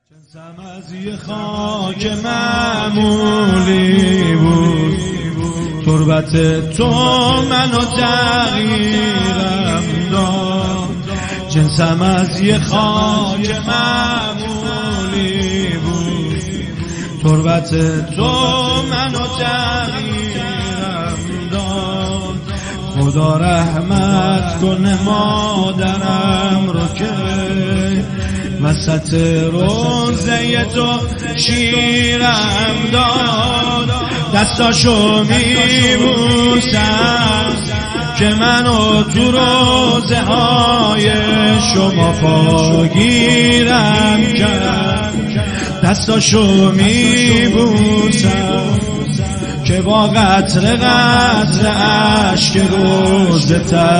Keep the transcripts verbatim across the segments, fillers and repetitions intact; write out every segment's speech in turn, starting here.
سمزی خاک معمولی بود، تربت تو منو تغییرم داد. جنسم از یه خاک معمولی بود، تربت تو منو تغییرم داد. خدا رحمت کنه مادرم رو که وسط روزه تو شیرم داد. دستاشو میبوسم که منو تو روزه های شما پاگیرم کرد. دستاشو میبوسم که با قطره قطره عشق روزه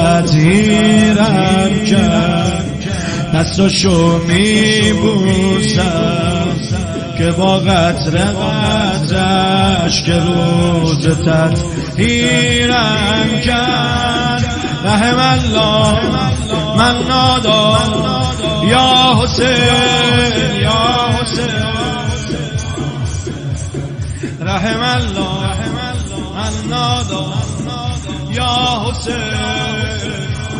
تطهیرم کرد. دستاشو میبوسم که با قطره قطره عشق روز تطهیرم کرد. رحم الله من نادان یا حسین یا حسین. رحم الله من نادان یا حسین.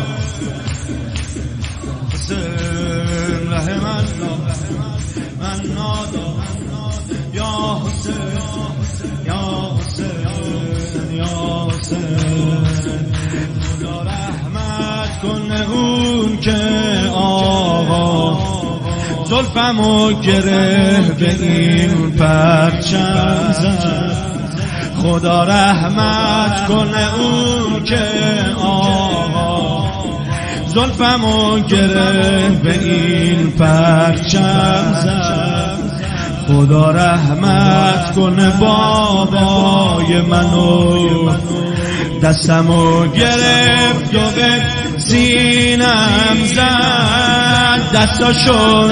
رحم الله من نادان یا حسین یا حسین یا حسین. خدا رحمت کنه اون که آقا زلفمو گره به این پرچم زد. خدا رحمت کنه اون که آقا زلفمو گره به این پرچم زد. خدا رحمت کنه بابای منو دستمو گرفت و به سینم زد. دستاشو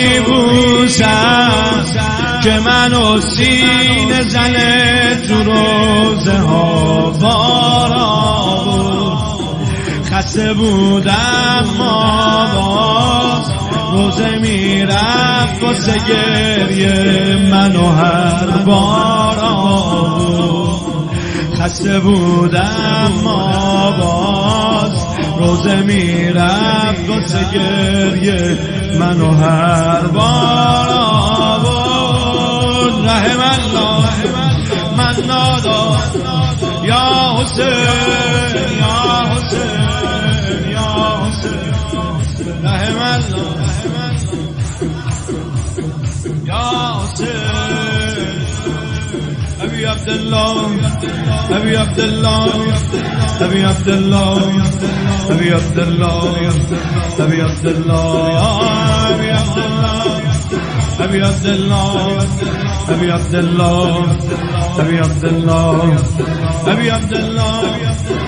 میبوسم که منو سینه زنه تو روزه ها بارا بود. خسته بودم ما باز روزه میرفت واسه گریه منو هر بارا بود. خسته بودم ما باز روزه میرفت واسه گریه منو هر بارا بود. رحم الله من نادان یا حسین یا حسین یا حسین. رحم الله یا حسین. ابی عبدالله ابی عبدالله ابی عبدالله ابی عبدالله ابی عبدالله ابی عبدالله ابی عبدالله ابی عبدالله ابی عبدالله ابی عبدالله